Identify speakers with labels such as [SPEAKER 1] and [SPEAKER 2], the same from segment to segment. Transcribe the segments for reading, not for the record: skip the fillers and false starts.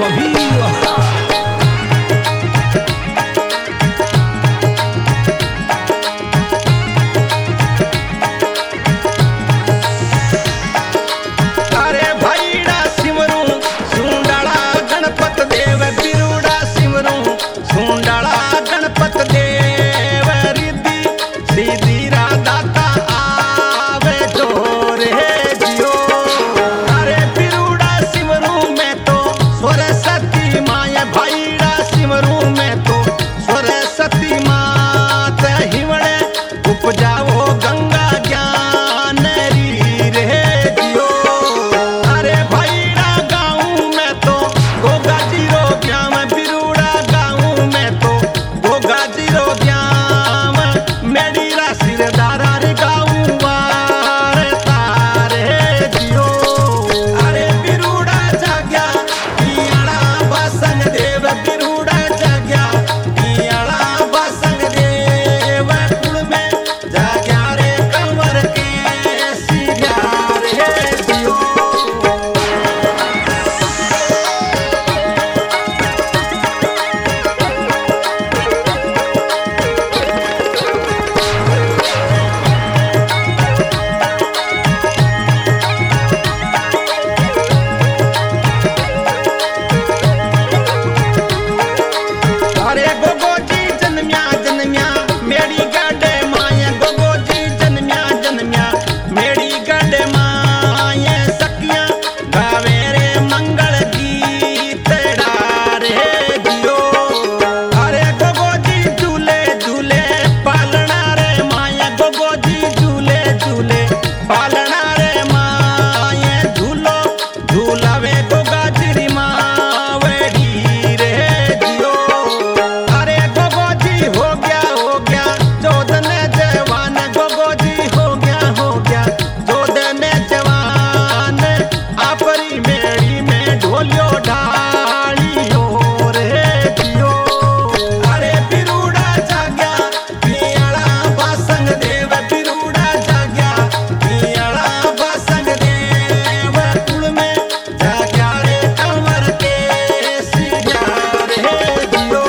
[SPEAKER 1] भी
[SPEAKER 2] अरे भाईड़ा सिमरू सुंडाला गणपत देव बिरुड़ा सिमरू सुंडाला गणपत देव रिद्धि सीधी दाता आवे जोर है जियो। अरे बिरुड़ा सिमरू में तो सरस्वती माय भाईड़ा सिमरू में तो सरस्वती मात हिवड़े उपजाओ गंगा ज्ञान री रे जियो। अरे भाईड़ा गाँव में तो गोगा जीरो ग्याम बिरुड़ा गाँव में तो गोगा जीरो ग्याम मेरी सिरदारा रे गाँव वार तारे जियो। अरे बिरुड़ा जाग्या पियाड़ा बसंग देव बिरुड़ा जाग्या पियाड़ा बसंग देव कुल में जाग्या रे कंवर के सिया रे जियो। अरे गोगो जी जन्म्या जन्म्या मेरी गाडे माया गोगो जी जन्म्या जन्म्या मेरी गाडे माया सखियां गावे रे मंगल गीत रे जियो। अरे गोगो जी झूले झूले पालना रे माया गोगो जी झूले झूले पालना रे माया झूलो झूलावे गोगा जी मावड़ी रे जियो। अरे गोगो जी हो गया चौदन जवान गोगो जी हो गया चौदन जवान आपरी मेड़ी में ढोलियो ढालियो रे जियो। अरे बिरुड़ा जाग्या पियाड़ा बसंग देव बिरुड़ा जाग्या पियाड़ा बसंग देव कुल में जाग्या रे कंवर के सिया रे जियो।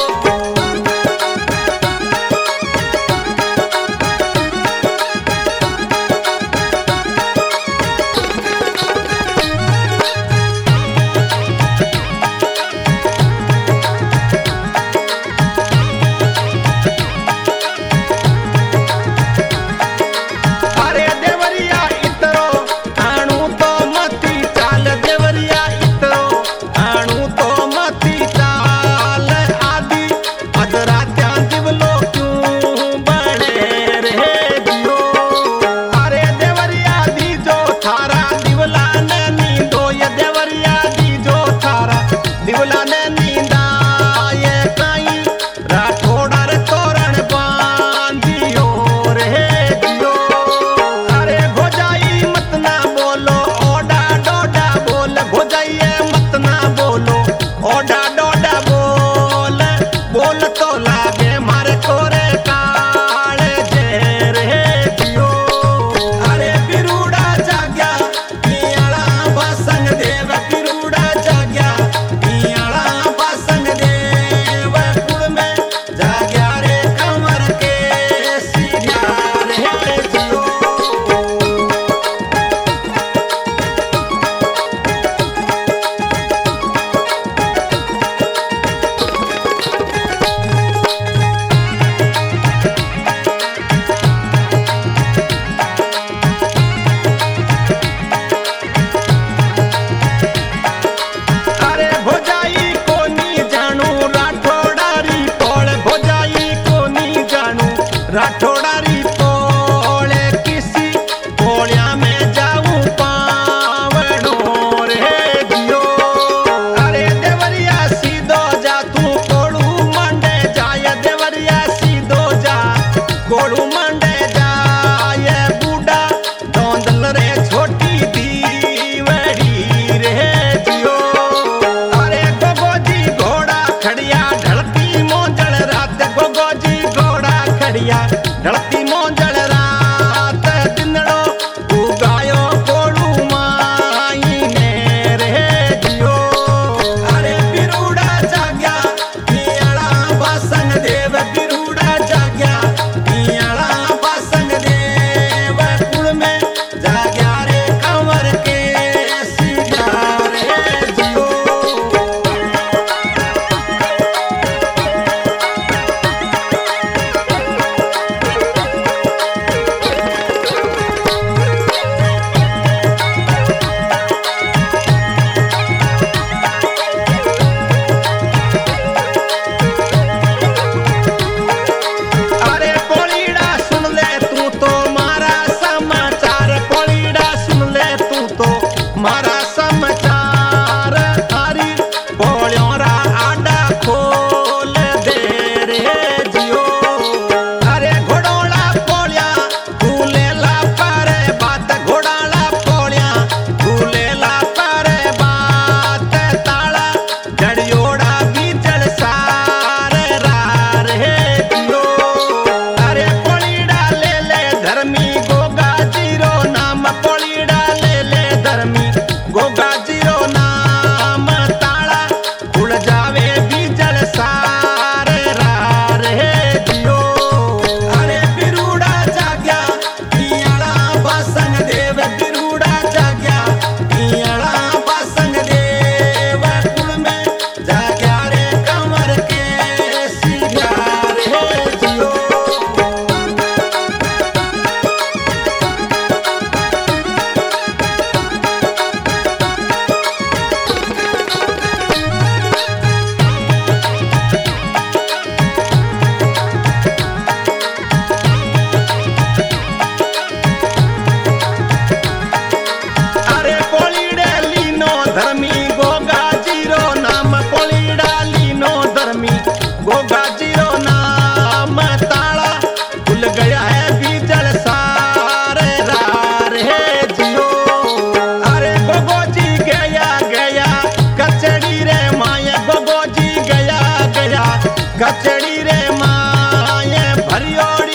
[SPEAKER 2] अरे देवरिया इतरो आणू तो मती चाल देवरिया इतरो आणू तो मती चाल आदि अधरात्या दिवलो क्यों बड़े रे जियो। अरे देवरिया दीजो थारा दिवला ने नींदो ये देवरिया दीजो थारा दिवला ने नींदा ये काई राठौड़ा रे तोरण बांधियो रे जियो। अरे भोजाई मत ना बोलो ओडा डोडा बोल भोजाइए मत ना बोलो ओडा डोडा बोल बोल तो लागे मारे कोरे काल जे रे जियो। अरे बिरुड़ा जाग्या पियाड़ा बसंग देव बिरुड़ा जाग्या पियाड़ा बसंग देव कुल में जाग्या रे कंवर के सिया रे जियो। अरे भोजाई कोनी जानू राठौड़ारी तोड़ भोजाई कोनी जानू राठौड़ारी तोड़ किसी कोड़िया में जाऊं पावड़ो रे जियो। अरे देवरिया सीधो जा तू कोड़ू मंडे जाय देवरिया सीधो जा कोड़ू मंडे जाय बूढ़ा धोंदल रे छोटी दीवड़ी रे जियो। अरे गोगो जी घोड़ा खड़िया ढलती मोजल रात गोगो जी घोड़ा खड़िया ढलती मोजल रात दिनड़ो उगायो कोड़ू माई ने रे जियो। अरे माए भरियोड़ा